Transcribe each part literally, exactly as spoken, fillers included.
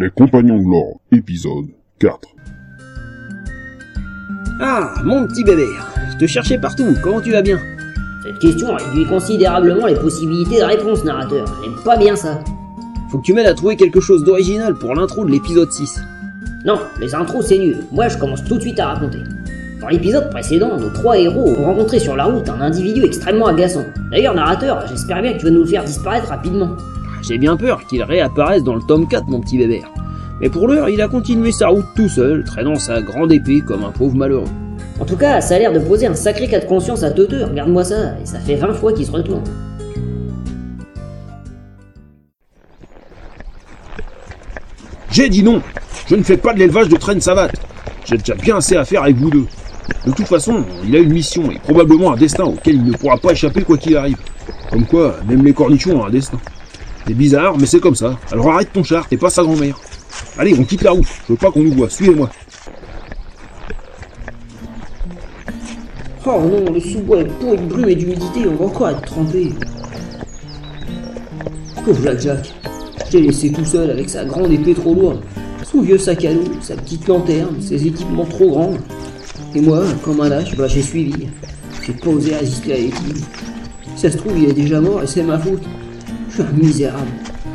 Les Compagnons de l'Or, épisode quatre. Ah, mon petit bébé, je te cherchais partout, comment tu vas bien? Cette question réduit considérablement les possibilités de réponse, narrateur. J'aime pas bien ça. Faut que tu m'aides à trouver quelque chose d'original pour l'intro de l'épisode six. Non, les intros c'est nul. Moi je commence tout de suite à raconter. Dans l'épisode précédent, nos trois héros ont rencontré sur la route un individu extrêmement agaçant. D'ailleurs, narrateur, j'espère bien que tu vas nous le faire disparaître rapidement. J'ai bien peur qu'il réapparaisse dans le tome quatre, mon petit bébé. Mais pour l'heure, il a continué sa route tout seul, traînant sa grande épée comme un pauvre malheureux. En tout cas, ça a l'air de poser un sacré cas de conscience à Teuteux, regarde-moi ça, et ça fait vingt fois qu'il se retourne. J'ai dit non. Je ne fais pas de l'élevage de traîne savate. J'ai déjà bien assez à faire avec vous deux. De toute façon, il a une mission et probablement un destin auquel il ne pourra pas échapper quoi qu'il arrive. Comme quoi, même les cornichons ont un destin. C'est bizarre, mais c'est comme ça. Alors arrête ton char, t'es pas sa grand-mère. Allez, on quitte la route. Je veux pas qu'on nous voit. Suivez-moi. Oh non, le sous-bois est pourri de brume et d'humidité, on va encore être trempé. Pauvre Jack Jack, je t'ai laissé tout seul avec sa grande épée trop lourde, son vieux sac à dos, sa petite lanterne, ses équipements trop grands. Et moi, comme un lâche, bah j'ai suivi. J'ai pas osé résister à l'équilibre. Si ça se trouve, il est déjà mort et c'est ma faute. Je suis un misérable.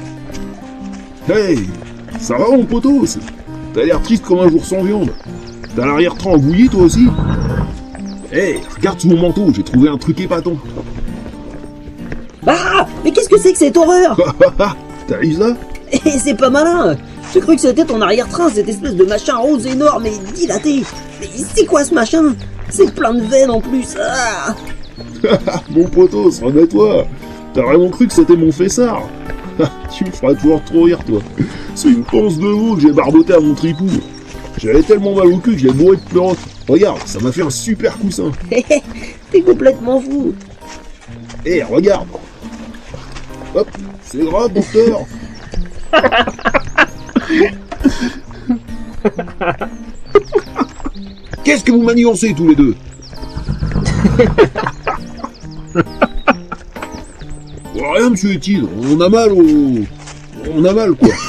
Hey, ça va mon potos? T'as l'air triste comme un jour sans viande. T'as l'arrière-train embouilli toi aussi? Hey, regarde sous mon manteau, j'ai trouvé un truc épatant. Ah, mais qu'est-ce que c'est que cette horreur? T'as vu ça? Et c'est pas malin. J'ai cru que c'était ton arrière-train, cette espèce de machin rose énorme et dilaté. Mais c'est quoi ce machin? C'est plein de veines en plus. Ah. Mon potos, remets-toi. T'as vraiment cru que c'était mon fessard? Tu me feras toujours trop rire, toi. C'est une panse de veau que j'ai barboté à mon tripou. J'avais tellement mal au cul que je l'ai bourré de pleurote. Regarde, ça m'a fait un super coussin. T'es complètement fou. Hé, hey, regarde. Hop, c'est grave, docteur. Qu'est-ce que vous manigancez tous les deux? Oh, rien, monsieur Etine, on a mal au... On a mal, quoi.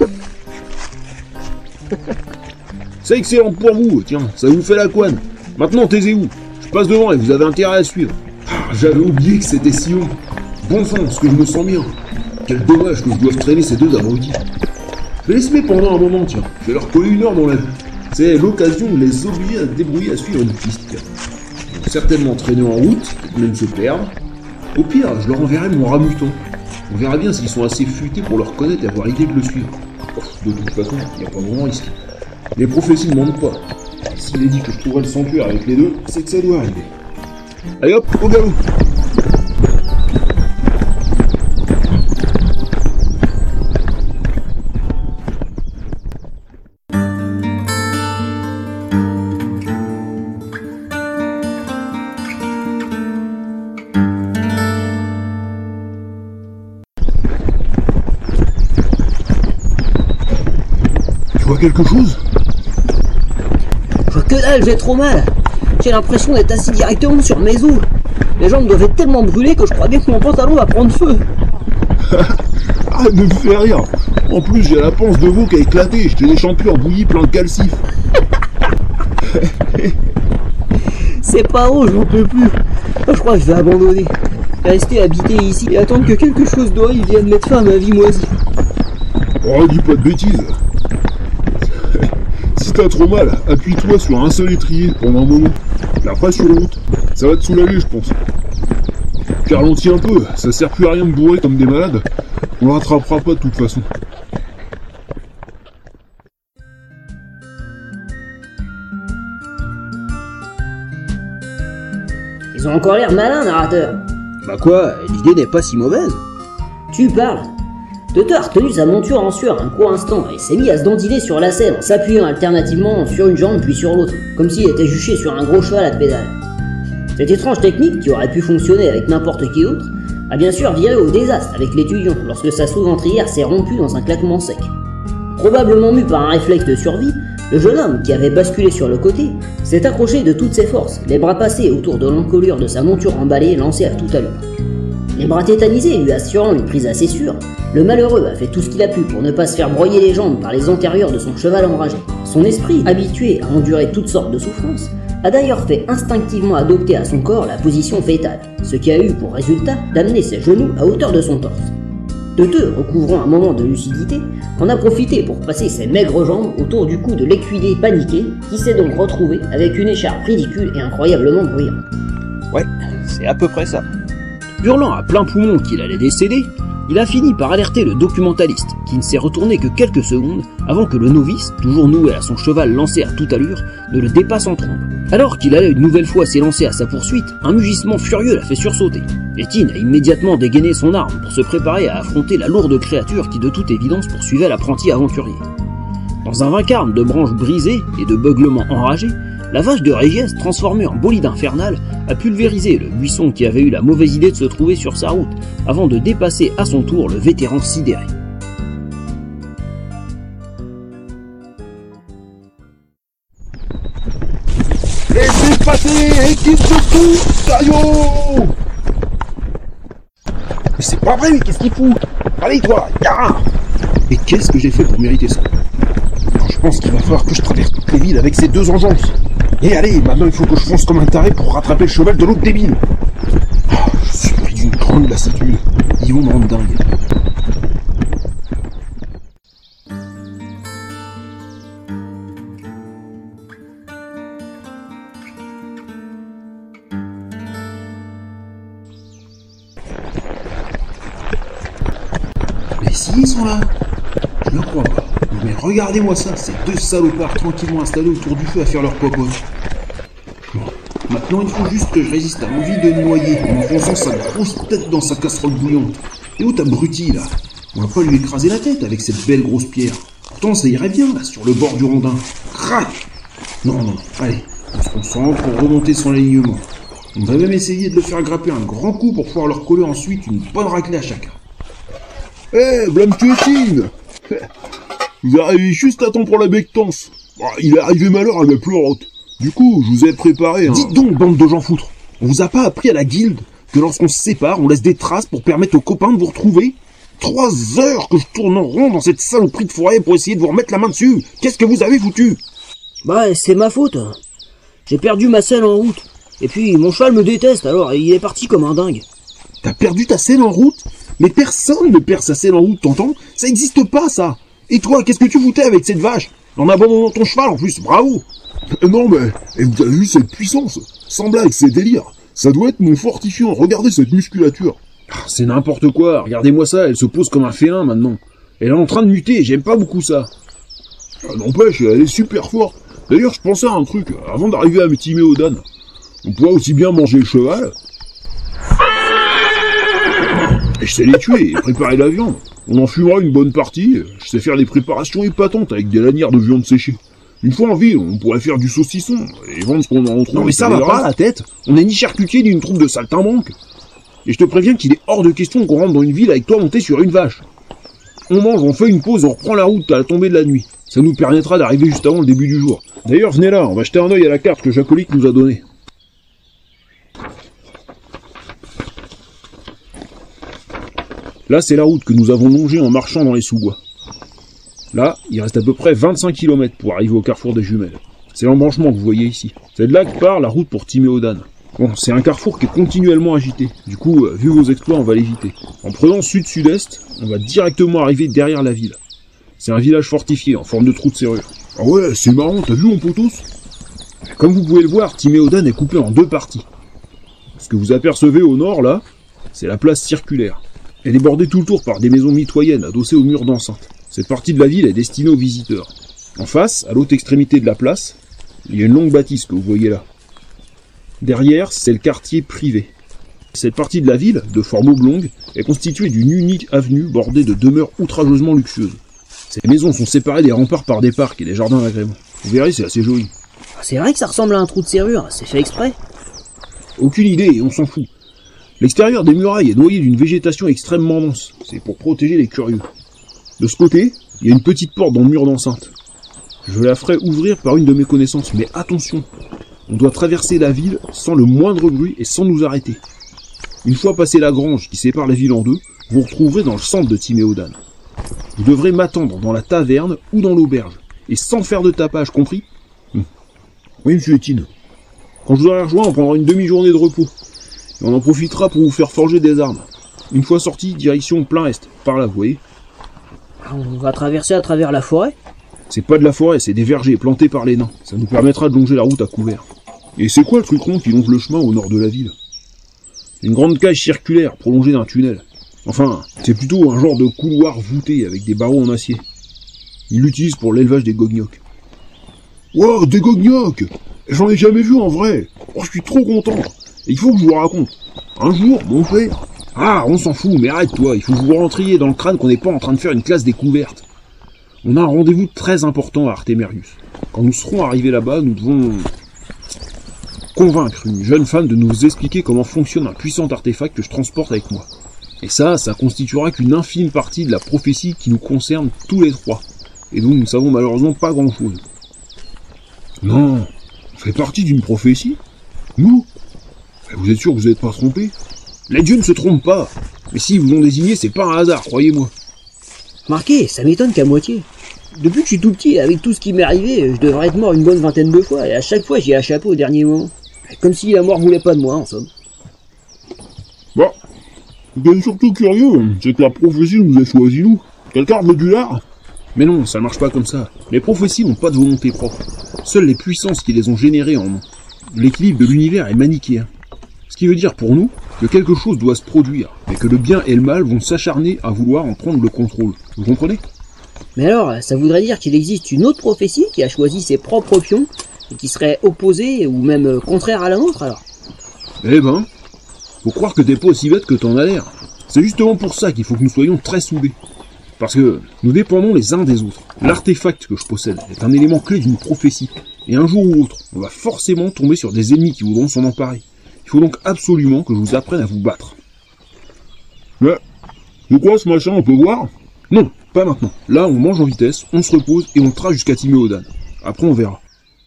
C'est excellent pour vous, tiens, ça vous fait la couenne. Maintenant, taisez-vous. Je passe devant et vous avez intérêt à suivre. Ah, j'avais oublié que c'était si haut. Bon sang, parce que je me sens bien. Quel dommage que je doive traîner ces deux abrutis. Je vais les semer pendant un moment, tiens. Je vais leur coller une heure dans la vie. C'est l'occasion de les obliger à se débrouiller à suivre une piste. Ils vont certainement traîner en route, même se perdre. Au pire, je leur enverrai mon ramuton. On verra bien s'ils sont assez futés pour le reconnaître et avoir l'idée de le suivre. De toute façon, il n'y a pas vraiment risque. Les prophéties ne mentent pas. S'il est dit que je trouverai le sanctuaire avec les deux, c'est que ça doit arriver. Allez hop, au galop! Tu vois quelque chose? Je vois que dalle, j'ai trop mal. J'ai l'impression d'être assis directement sur mes os. Les jambes doivent être tellement brûlées que je crois bien que mon pantalon va prendre feu. Ah, ne me fais rire. En plus, j'ai la panse de veau qui a éclaté. J'ai des champignons bouillis plein de calcif. C'est pas haut, j'en peux plus. Je crois que je vais abandonner. Rester habité ici et attendre que quelque chose d'horrible vienne mettre fin à ma vie moisie. Oh, dis pas de bêtises. Si t'as trop mal, appuie-toi sur un seul étrier pendant un moment. Et après sur la route. Ça va te soulager, je pense. Puis ralentis un peu, ça sert plus à rien de bourrer comme des malades. On le rattrapera pas de toute façon. Ils ont encore l'air malins, narrateur. Bah quoi, l'idée n'est pas si mauvaise. Tu parles. Teuteux a retenu sa monture en sueur un court instant et s'est mis à se dandiler sur la selle en s'appuyant alternativement sur une jambe puis sur l'autre, comme s'il était juché sur un gros cheval à pédale. Cette étrange technique, qui aurait pu fonctionner avec n'importe qui autre, a bien sûr viré au désastre avec l'étudiant lorsque sa sous-ventrière s'est rompue dans un claquement sec. Probablement mu par un réflexe de survie, le jeune homme, qui avait basculé sur le côté, s'est accroché de toutes ses forces, les bras passés autour de l'encolure de sa monture emballée lancée à toute allure. Les bras tétanisés lui assurant une prise assez sûre, le malheureux a fait tout ce qu'il a pu pour ne pas se faire broyer les jambes par les antérieurs de son cheval enragé. Son esprit, habitué à endurer toutes sortes de souffrances, a d'ailleurs fait instinctivement adopter à son corps la position fétale, ce qui a eu pour résultat d'amener ses genoux à hauteur de son torse. Teuteux, recouvrant un moment de lucidité, en a profité pour passer ses maigres jambes autour du cou de l'écuyer paniqué, qui s'est donc retrouvé avec une écharpe ridicule et incroyablement bruyante. Ouais, c'est à peu près ça. Hurlant à plein poumon qu'il allait décéder, il a fini par alerter le documentaliste, qui ne s'est retourné que quelques secondes avant que le novice, toujours noué à son cheval lancé à toute allure, ne le dépasse en trombe. Alors qu'il allait une nouvelle fois s'élancer à sa poursuite, un mugissement furieux l'a fait sursauter. Étienne a immédiatement dégainé son arme pour se préparer à affronter la lourde créature qui de toute évidence poursuivait l'apprenti aventurier. Dans un vacarme de branches brisées et de beuglements enragés, la vache de Régis, transformée en bolide infernal, a pulvérisé le buisson qui avait eu la mauvaise idée de se trouver sur sa route, avant de dépasser à son tour le vétéran sidéré. Laissez passer, et qui se fout, Caillot! Mais c'est pas vrai, mais qu'est-ce qu'il fout? Allez, toi, ya! Et qu'est-ce que j'ai fait pour mériter ça? Alors, je pense qu'il va falloir que je traverse toutes les villes avec ces deux engeances. Et allez, maintenant il faut que je fonce comme un taré pour rattraper le cheval de l'autre débile. Ah, je suis pris d'une grande lassitude. Ils vont me rendre dingue. Mais si, ils sont là. Je ne crois pas. Mais regardez-moi ça, ces deux salopards tranquillement installés autour du feu à faire leur popote. Bon, maintenant il faut juste que je résiste à l'envie de me noyer en enfonçant sa grosse tête dans sa casserole bouillante. Et où t'abrutis là? On va pas lui écraser la tête avec cette belle grosse pierre. Pourtant ça irait bien là, sur le bord du rondin. Crac! Non, non, allez, on se concentre pour remonter son alignement. On va même essayer de le faire grapper un grand coup pour pouvoir leur coller ensuite une bonne raclée à chacun. Eh, hey, blâme-tu-tine! Vous arrivez juste à temps pour la bectance. Oh, il est arrivé malheur à ma pleurote. Du coup, je vous ai préparé un... Dites donc, bande de gens foutres, on vous a pas appris à la guilde que lorsqu'on se sépare, on laisse des traces pour permettre aux copains de vous retrouver? Trois heures que je tourne en rond dans cette saloperie de forêt pour essayer de vous remettre la main dessus. Qu'est-ce que vous avez foutu? Bah, c'est ma faute. J'ai perdu ma selle en route. Et puis, mon cheval me déteste, alors il est parti comme un dingue. T'as perdu ta selle en route? Mais personne ne perd sa selle en route, t'entends? Ça existe pas, ça. Et toi, qu'est-ce que tu foutais avec cette vache? En abandonnant ton cheval, en plus, bravo! euh, Non, mais, et vous avez vu cette puissance? Sans blague, c'est délire. Ça doit être mon fortifiant, regardez cette musculature. Ah, c'est n'importe quoi, regardez-moi ça, elle se pose comme un félin, maintenant. Elle est en train de muter, j'aime pas beaucoup ça. Ah, n'empêche, elle est super forte. D'ailleurs, je pensais à un truc, avant d'arriver à Timéodane. On pourrait aussi bien manger le cheval. Et je sais les tuer et préparer la viande. On en fumera une bonne partie, je sais faire des préparations épatantes avec des lanières de viande séchée. Une fois en ville, on pourrait faire du saucisson et vendre ce qu'on en trouve. Non mais ça va pas la tête, on n'est ni charcutier ni une troupe de saltimbanques. Et je te préviens qu'il est hors de question qu'on rentre dans une ville avec toi monté sur une vache. On mange, on fait une pause et on reprend la route à la tombée de la nuit. Ça nous permettra d'arriver juste avant le début du jour. D'ailleurs, venez là, on va jeter un œil à la carte que Jacolique nous a donnée. Là, c'est la route que nous avons longée en marchant dans les sous-bois. Là, il reste à peu près vingt-cinq kilomètres pour arriver au carrefour des Jumelles. C'est l'embranchement que vous voyez ici. C'est de là que part la route pour Timéodane. Bon, c'est un carrefour qui est continuellement agité. Du coup, vu vos exploits, on va l'éviter. En prenant sud-sud-est, on va directement arriver derrière la ville. C'est un village fortifié, en forme de trou de serrure. Ah ouais, c'est marrant, t'as vu mon potos? Comme vous pouvez le voir, Timéodane est coupé en deux parties. Ce que vous apercevez au nord, là, c'est la place circulaire. Elle est bordée tout le tour par des maisons mitoyennes adossées aux murs d'enceinte. Cette partie de la ville est destinée aux visiteurs. En face, à l'autre extrémité de la place, il y a une longue bâtisse que vous voyez là. Derrière, c'est le quartier privé. Cette partie de la ville, de forme oblongue, est constituée d'une unique avenue bordée de demeures outrageusement luxueuses. Ces maisons sont séparées des remparts par des parcs et des jardins d'agrément. Vous verrez, c'est assez joli. C'est vrai que ça ressemble à un trou de serrure, c'est fait exprès. Aucune idée, et on s'en fout. L'extérieur des murailles est noyé d'une végétation extrêmement dense. C'est pour protéger les curieux. De ce côté, il y a une petite porte dans le mur d'enceinte. Je la ferai ouvrir par une de mes connaissances, mais attention, on doit traverser la ville sans le moindre bruit et sans nous arrêter. Une fois passé la grange qui sépare la ville en deux, vous vous retrouverez dans le centre de Timéodan. Vous devrez m'attendre dans la taverne ou dans l'auberge, et sans faire de tapage, compris? hum. Oui, monsieur Etienne. Quand je vous aurai rejoint, on prendra une demi-journée de repos. Et on en profitera pour vous faire forger des armes. Une fois sorti, direction plein est, par là, vous voyez? On va traverser à travers la forêt? C'est pas de la forêt, c'est des vergers plantés par les nains. Ça nous permettra de longer la route à couvert. Et c'est quoi le truc rond qui longe le chemin au nord de la ville? Une grande cage circulaire prolongée d'un tunnel. Enfin, c'est plutôt un genre de couloir voûté avec des barreaux en acier. Ils l'utilisent pour l'élevage des gogniocs. Wow, des gogniocs! J'en ai jamais vu en vrai! Oh, je suis trop content! Et il faut que je vous raconte. Un jour, mon père... Ah, on s'en fout, mais arrête-toi, il faut que vous rentriez dans le crâne qu'on n'est pas en train de faire une classe découverte. On a un rendez-vous très important à Artémerius. Quand nous serons arrivés là-bas, nous devons convaincre une jeune femme de nous expliquer comment fonctionne un puissant artefact que je transporte avec moi. Et ça, ça constituera qu'une infime partie de la prophétie qui nous concerne tous les trois, et dont nous ne savons malheureusement pas grand-chose. Non, on fait partie d'une prophétie? Nous? Vous êtes sûr que vous n'êtes pas trompé? Les dieux ne se trompent pas, mais s'ils vous ont désigné, c'est pas un hasard, croyez-moi. Marqué, ça m'étonne qu'à moitié. Depuis que je suis tout petit, avec tout ce qui m'est arrivé, je devrais être mort une bonne vingtaine de fois, et à chaque fois j'y ai échappé au dernier moment. Comme si la mort voulait pas de moi, en somme. Bah, ce qui est surtout curieux, c'est que la prophétie nous a choisi nous. Quelqu'un veut du lard? Mais non, ça ne marche pas comme ça. Les prophéties n'ont pas de volonté propre. Seules les puissances qui les ont générées en ont. L'équilibre de l'univers est manichéen. Ce qui veut dire pour nous que quelque chose doit se produire, et que le bien et le mal vont s'acharner à vouloir en prendre le contrôle. Vous comprenez? Mais alors, ça voudrait dire qu'il existe une autre prophétie qui a choisi ses propres pions, et qui serait opposée ou même contraire à la nôtre alors? Eh ben, faut croire que t'es pas aussi bête que t'en as l'air. C'est justement pour ça qu'il faut que nous soyons très soudés. Parce que nous dépendons les uns des autres. L'artefact que je possède est un élément clé d'une prophétie. Et un jour ou l'autre, on va forcément tomber sur des ennemis qui voudront s'en emparer. Il faut donc absolument que je vous apprenne à vous battre. Mais, c'est quoi ce machin, on peut voir? Non, pas maintenant. Là, on mange en vitesse, on se repose et on trace jusqu'à Timéodan. Après, on verra.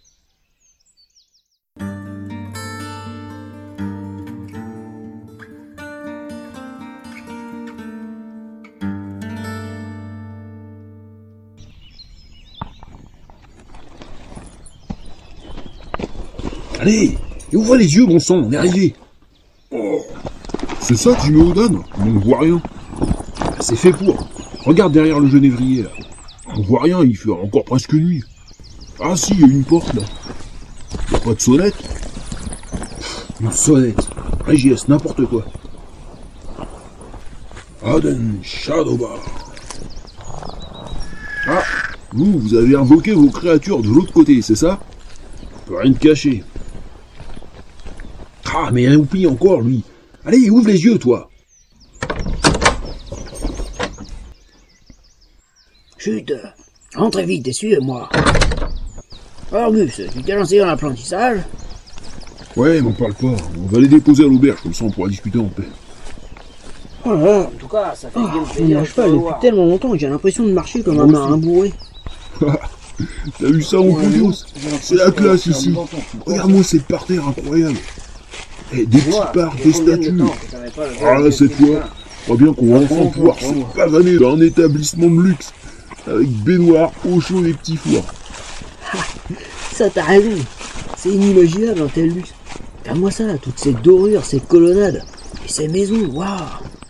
Allez, et ouvrez les yeux, bon sang, on est arrivé. Oh, c'est ça, Timéodan? On ne voit rien. C'est fait pour. Regarde derrière le genévrier, là. On voit rien, il fait encore presque nuit. Ah si, il y a une porte, là. Y a pas de sonnette? Une sonnette. Régies, n'importe quoi. Aden Shadowbar. Ah, vous, vous avez invoqué vos créatures de l'autre côté, c'est ça? On peut rien te cacher. Ah, mais il roupille encore, lui. Allez, ouvre les yeux, toi. Chut, rentrez vite et suivez-moi. Argus, tu t'es lancé dans l'apprentissage? Ouais, m'en parle pas. On va les déposer à l'auberge, comme ça on pourra discuter en paix. Oh là là, En tout cas, ça fait oh, bien on est à cheval depuis tellement longtemps que j'ai l'impression de marcher comme un marin bourré. T'as vu ça, mon Poulios? C'est la classe ici. Regarde-moi cette parterre incroyable. Et des petits parcs, des statues. Ah là, cette fois, je crois bien qu'on va enfin pouvoir se pavaner dans un établissement de luxe. Avec baignoire, eau chaude et petits fours. Ça, t'as raison. C'est inimaginable un tel luxe. Regarde-moi ça, là, toutes ces dorures, ces colonnades. Et ces maisons, waouh!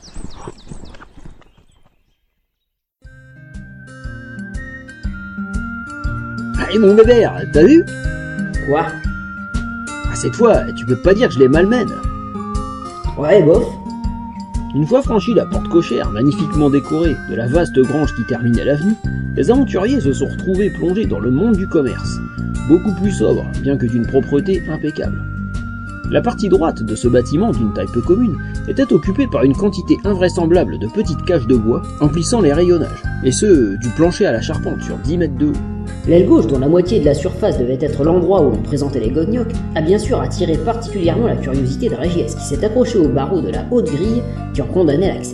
Allez, mon bébé, t'as vu? Quoi? Ah, cette fois, tu peux pas dire que je les malmène. Ouais, bof. Une fois franchi la porte cochère, magnifiquement décorée, de la vaste grange qui terminait l'avenue, les aventuriers se sont retrouvés plongés dans le monde du commerce. Beaucoup plus sobre, bien que d'une propreté impeccable. La partie droite de ce bâtiment, d'une taille peu commune, était occupée par une quantité invraisemblable de petites cages de bois emplissant les rayonnages, et ce, du plancher à la charpente sur dix mètres de haut. L'aile gauche, dont la moitié de la surface devait être l'endroit où l'on présentait les gogniocs, a bien sûr attiré particulièrement la curiosité de Régis, qui s'est accroché au barreau de la haute grille qui en condamnait l'accès.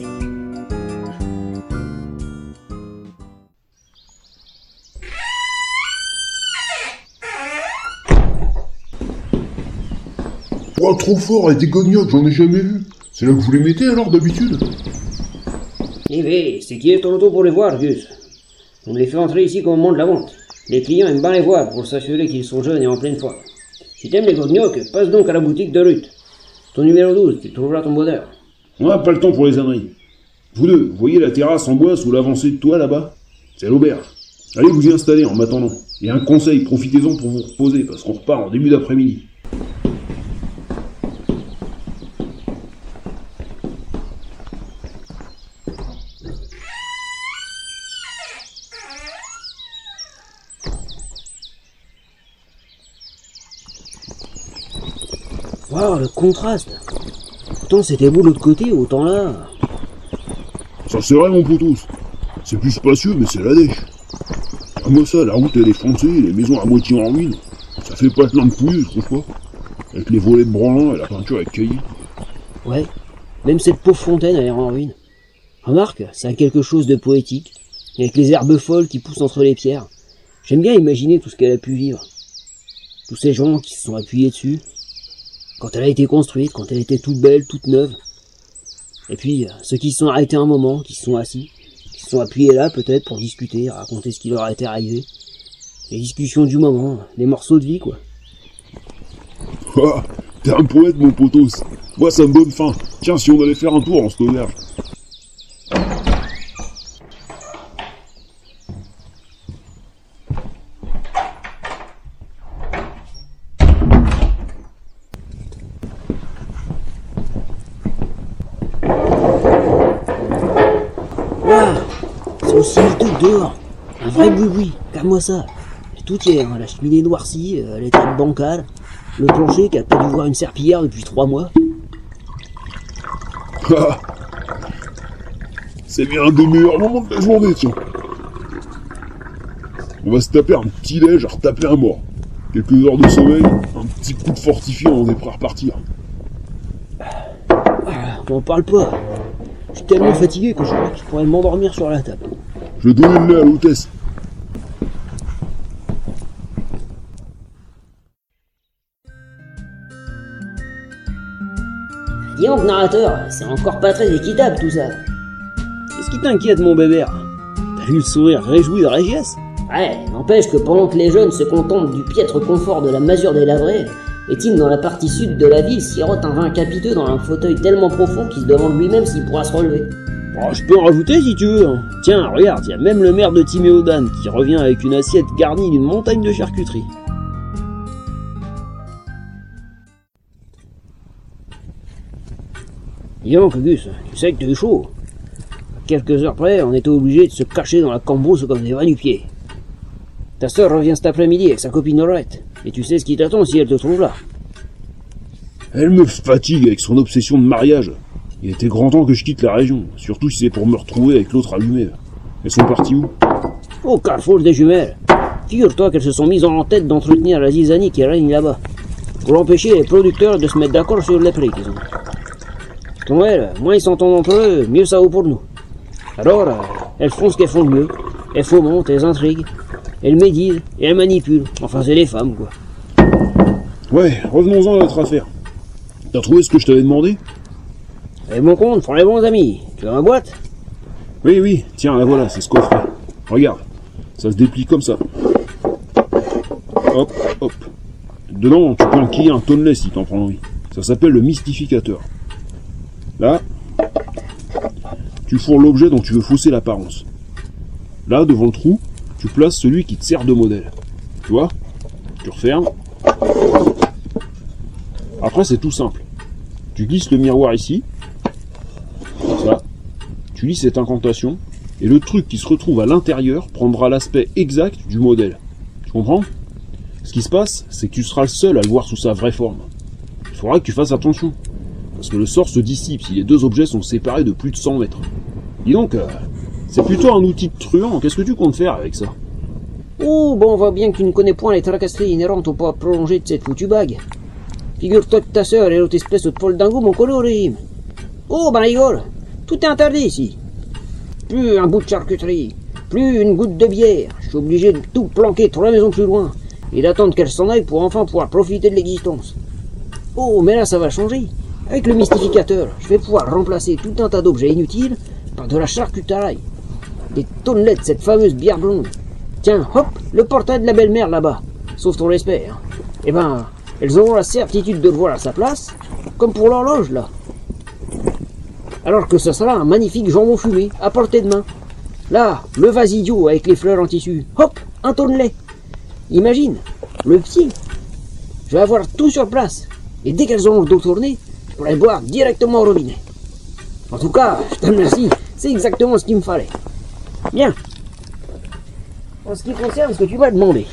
Oh, trop fort, et des gogniocs, j'en ai jamais vu. C'est là que vous les mettez alors d'habitude? Eh bien, c'est qui est ton auto pour les voir, Gus? On les fait entrer ici au moment de la vente. Les clients aiment bien les voir pour s'assurer qu'ils sont jeunes et en pleine forme. Si t'aimes les gognocs, passe donc à la boutique de Ruth. Ton numéro douze, tu trouveras ton bonheur. On n'a pas le temps pour les âneries. Vous deux, vous voyez la terrasse en bois sous l'avancée de toit là-bas? C'est l'auberge. Allez vous y installer en m'attendant. Et un conseil, profitez-en pour vous reposer, parce qu'on repart en début d'après-midi. Waouh, le contraste. Autant c'était beau de l'autre côté, autant là... Ça c'est vrai mon potos. C'est plus spacieux mais c'est la dèche. Ah, moi ça, la route elle est foncée, les maisons à moitié en ruine. Ça fait pas de lampe pouilleuse, je trouve pas. Avec les volets de branlants et la peinture avec cahier. Ouais, même cette pauvre fontaine a l'air en ruine. Remarque, ça a quelque chose de poétique, avec les herbes folles qui poussent entre les pierres. J'aime bien imaginer tout ce qu'elle a pu vivre. Tous ces gens qui se sont appuyés dessus. Quand elle a été construite, quand elle était toute belle, toute neuve. Et puis, ceux qui se sont arrêtés un moment, qui se sont assis, qui se sont appuyés là peut-être pour discuter, raconter ce qui leur a été arrivé. Les discussions du moment, les morceaux de vie quoi. Ah, t'es un poète mon potos. Moi ça me donne faim. Tiens, si on allait faire un tour en cette auberge. C'est aussi le tout dehors. Un vrai boui-boui, regarde-moi ça. C'est tout hier, hein, la cheminée noircie, euh, les tables bancales, le plancher qui a pas dû voir une serpillière depuis trois mois. Ah, c'est bien un des meilleurs moments de la journée, tiens. On va se taper un petit déj à retaper un mort. Quelques heures de sommeil, un petit coup de fortifiant, on est prêt à repartir. Ah, on parle pas. Je suis tellement fatigué que je crois que je pourrais m'endormir sur la table. Je vais donner le lait à l'hôtesse. Dis donc, narrateur, c'est encore pas très équitable tout ça. Qu'est-ce qui t'inquiète, mon bébert? T'as vu le sourire réjoui de Régis? Ouais, n'empêche que pendant que les jeunes se contentent du piètre confort de la masure des lavrés, Étienne, dans la partie sud de la ville, sirote un vin capiteux dans un fauteuil tellement profond qu'il se demande lui-même s'il pourra se relever. Oh, je peux en rajouter si tu veux. Hein. Tiens, regarde, il y a même le maire de Timéodane qui revient avec une assiette garnie d'une montagne de charcuterie. Dis donc, Gus, tu sais que t'es chaud. À quelques heures près, on était obligé de se cacher dans la cambrousse comme des va-nu-pieds. Ta sœur revient cet après-midi avec sa copine Laurette, et tu sais ce qui t'attend si elle te trouve là. Elle me fatigue avec son obsession de mariage. Il était grand temps que je quitte la région, surtout si c'est pour me retrouver avec l'autre allumé. Elles sont parties où? Au carrefour des jumelles. Figure-toi qu'elles se sont mises en tête d'entretenir la zizanie qui règne là-bas, pour empêcher les producteurs de se mettre d'accord sur les prix qu'ils ont. Comme elles, moins ils s'entendent entre eux, mieux ça vaut pour nous. Alors, euh, elles font ce qu'elles font de mieux. Elles fomentent, elles intriguent, elles médisent et elles manipulent. Enfin, c'est les femmes, quoi. Ouais, revenons-en à notre affaire. T'as trouvé ce que je t'avais demandé? Et mon compte, font les bons amis. Tu veux ma boîte? Oui, oui, tiens, la voilà, c'est ce coffret. Regarde, ça se déplie comme ça. Hop, hop. Dedans, tu peux enquiller un tonnelet si t'en prends envie. Ça s'appelle le mystificateur. Là, tu fourres l'objet dont tu veux fausser l'apparence. Là, devant le trou, tu places celui qui te sert de modèle. Tu vois? Tu refermes. Après, c'est tout simple. Tu glisses le miroir ici. Comme ça. Tu lis cette incantation. Et le truc qui se retrouve à l'intérieur prendra l'aspect exact du modèle. Tu comprends? Ce qui se passe, c'est que tu seras le seul à le voir sous sa vraie forme. Il faudra que tu fasses attention. Parce que le sort se dissipe si les deux objets sont séparés de plus de cent mètres. Dis donc, euh, c'est plutôt un outil de truand. Qu'est-ce que tu comptes faire avec ça? Oh, bon, on voit bien que tu ne connais point les tracasseries inhérentes au poids prolongé de cette foutue bague. Figure-toi que ta sœur est l'autre espèce de Paul Dingo, mon collé au régime. Oh, ben rigole, tout est interdit ici. Plus un bout de charcuterie, plus une goutte de bière. Je suis obligé de tout planquer trois maisons plus loin et d'attendre qu'elle s'en aille pour enfin pouvoir profiter de l'existence. Oh, mais là, ça va changer. Avec le mystificateur, je vais pouvoir remplacer tout un tas d'objets inutiles par de la charcutaille. Des tonnelettes de cette fameuse bière blonde. Tiens, hop, le portail de la belle-mère là-bas. Sauf ton respect. Hein. Eh ben, elles auront la certitude de le voir à sa place, comme pour l'horloge là. Alors que ce sera un magnifique jambon fumé, à portée de main. Là, le vase idiot avec les fleurs en tissu. Hop, un tonnelet. Imagine, le pied. Je vais avoir tout sur place. Et dès qu'elles auront le dos tourné, je pourrai boire directement au robinet. En tout cas, je te remercie, c'est exactement ce qu'il me fallait. Bien. En ce qui concerne ce que tu m'as demandé.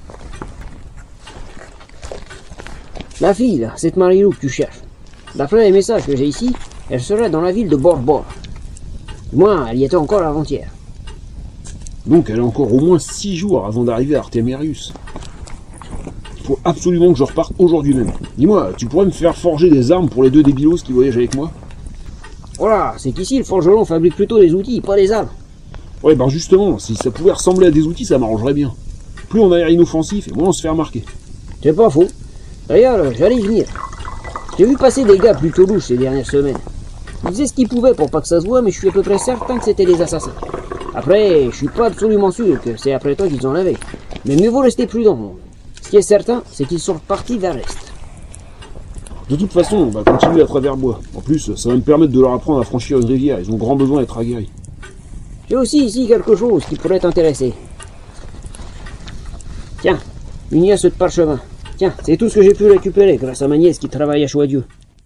La fille, là, cette Marilou que tu cherches. D'après les messages que j'ai ici, elle serait dans la ville de Borbor. Du moins, elle y était encore avant-hier. Donc elle a encore au moins six jours avant d'arriver à Artemerius. Il faut absolument que je reparte aujourd'hui même. Dis-moi, tu pourrais me faire forger des armes pour les deux débilos qui voyagent avec moi? Voilà, c'est qu'ici, le forgeron fabrique plutôt des outils, pas des armes. Ouais, ben justement, si ça pouvait ressembler à des outils, ça m'arrangerait bien. Plus on a l'air inoffensif, et moins on se fait remarquer. C'est pas faux. D'ailleurs, j'allais y venir. J'ai vu passer des gars plutôt louches ces dernières semaines. Ils faisaient ce qu'ils pouvaient pour pas que ça se voie, mais je suis à peu près certain que c'était des assassins. Après, je suis pas absolument sûr que c'est après toi qu'ils en avaient. Mais mieux vaut rester prudent. Ce qui est certain, c'est qu'ils sont partis vers l'est. De toute façon, on va continuer à travers bois. En plus, ça va me permettre de leur apprendre à franchir une rivière. Ils ont grand besoin d'être aguerris. J'ai aussi ici quelque chose qui pourrait t'intéresser. Tiens, une liasse de parchemin. Tiens, c'est tout ce que j'ai pu récupérer grâce à ma nièce qui travaille à Choix-Dieu.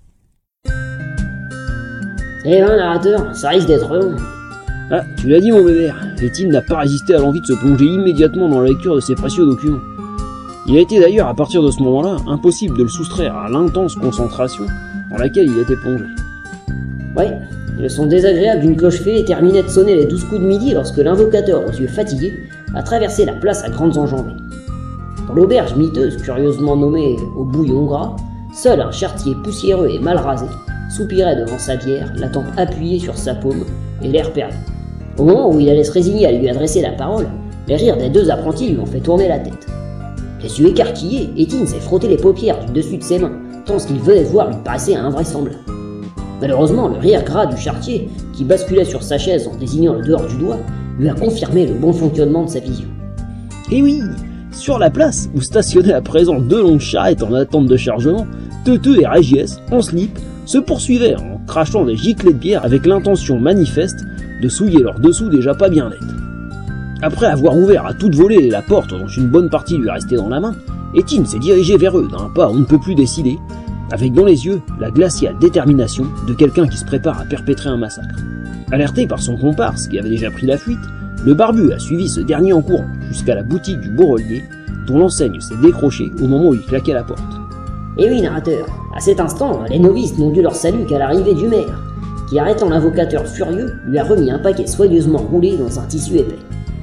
Eh ben, narrateur, ça risque d'être long. Ah, tu l'as dit mon bébé, Étienne n'a pas résisté à l'envie de se plonger immédiatement dans la lecture de ces précieux documents. Il a été d'ailleurs, à partir de ce moment-là, impossible de le soustraire à l'intense concentration dans laquelle il était plongé. Ouais, le son désagréable d'une cloche fée terminait de sonner les douze coups de midi lorsque l'invocateur, aux yeux fatigués, a traversé la place à grandes enjambées. Dans l'auberge miteuse curieusement nommée au bouillon gras, seul un charretier poussiéreux et mal rasé soupirait devant sa bière, la tempe appuyée sur sa paume et l'air perdu. Au moment où il allait se résigner à lui adresser la parole, les rires des deux apprentis lui ont fait tourner la tête. Les yeux écarquillés, Étienne s'est frotté les paupières du dessus de ses mains, tant ce qu'il venait de voir lui paraissait invraisemblable. Malheureusement, le rire gras du charretier, qui basculait sur sa chaise en désignant le dehors du doigt, lui a confirmé le bon fonctionnement de sa vision. Et oui, sur la place où stationnaient à présent deux longues charrettes en attente de chargement, Teuteux et Régiès, en slip, se poursuivaient en crachant des giclées de bière avec l'intention manifeste de souiller leurs dessous déjà pas bien nets. Après avoir ouvert à toute volée la porte dont une bonne partie lui restait dans la main, Étienne s'est dirigé vers eux d'un pas on ne peut plus décider, avec dans les yeux la glaciale détermination de quelqu'un qui se prépare à perpétrer un massacre. Alerté par son comparse qui avait déjà pris la fuite, le barbu a suivi ce dernier en courant jusqu'à la boutique du Beaurelier, dont l'enseigne s'est décrochée au moment où il claquait la porte. Et oui, narrateur, à cet instant, les novices n'ont dû leur salut qu'à l'arrivée du maire, qui, arrêtant l'invocateur furieux, lui a remis un paquet soigneusement roulé dans un tissu épais.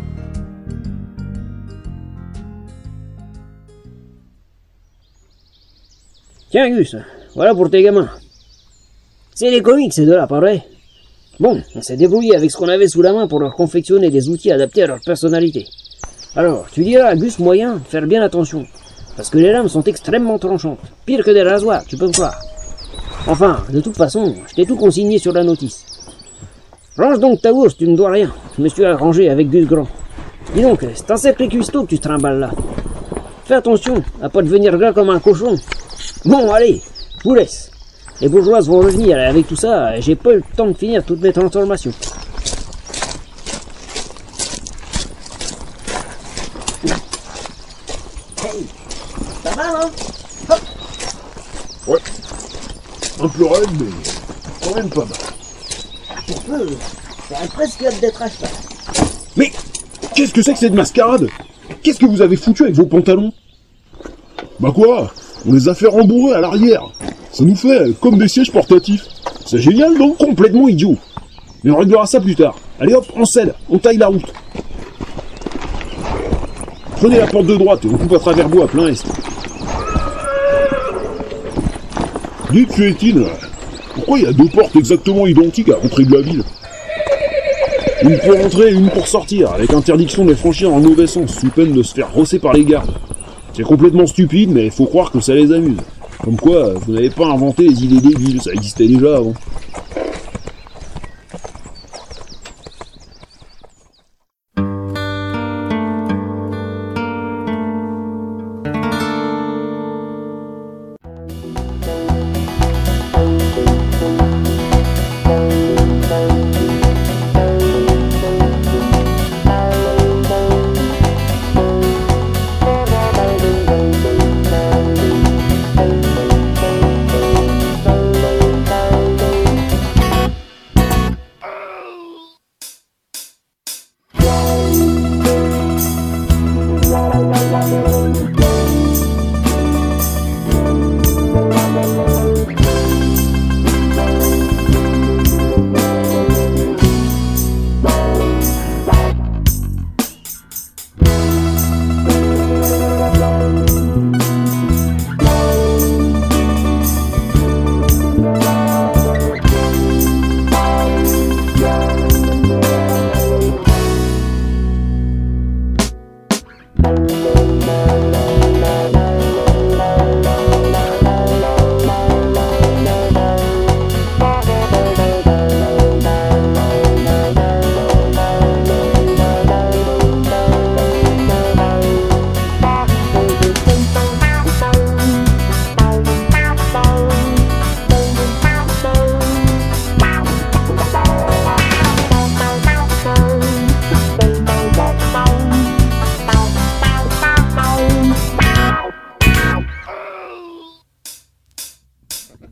Tiens Gus, voilà pour tes gamins. C'est des comiques ces deux-là, pas vrai? Bon, on s'est débrouillé avec ce qu'on avait sous la main pour leur confectionner des outils adaptés à leur personnalité. Alors, tu diras à Gus moyen de faire bien attention, parce que les lames sont extrêmement tranchantes, pire que des rasoirs, tu peux me croire. Enfin, de toute façon, je t'ai tout consigné sur la notice. Range donc ta bourse, tu ne dois rien, je me suis arrangé avec Gus Grand. Dis donc, c'est un sacré cuistot que tu te trimbales là. Fais attention à pas devenir gras comme un cochon. Bon, allez, je vous laisse. Les bourgeoises vont revenir avec tout ça et j'ai pas eu le temps de finir toutes mes transformations. Hey, ça va, hein? Hop. Ouais. Un peu raide, mais quand même pas mal. Pour peu, j'aurais presque hâte d'être à cheval. Mais qu'est-ce que c'est que cette mascarade? Qu'est-ce que vous avez foutu avec vos pantalons? Bah quoi? On les a fait rembourrer à l'arrière. Ça nous fait comme des sièges portatifs. C'est génial, non? Complètement idiot. Mais on réglera ça plus tard. Allez hop, on scelle, on taille la route. Prenez la porte de droite et on coupe à travers bois à plein est. Dites, tu Étienne, pourquoi il y a deux portes exactement identiques à l'entrée de la ville? Une pour entrer et une pour sortir, avec interdiction de les franchir en mauvais sens, sous peine de se faire rosser par les gardes. C'est complètement stupide, mais il faut croire que ça les amuse. Comme quoi, vous n'avez pas inventé les idées débiles, ça existait déjà avant.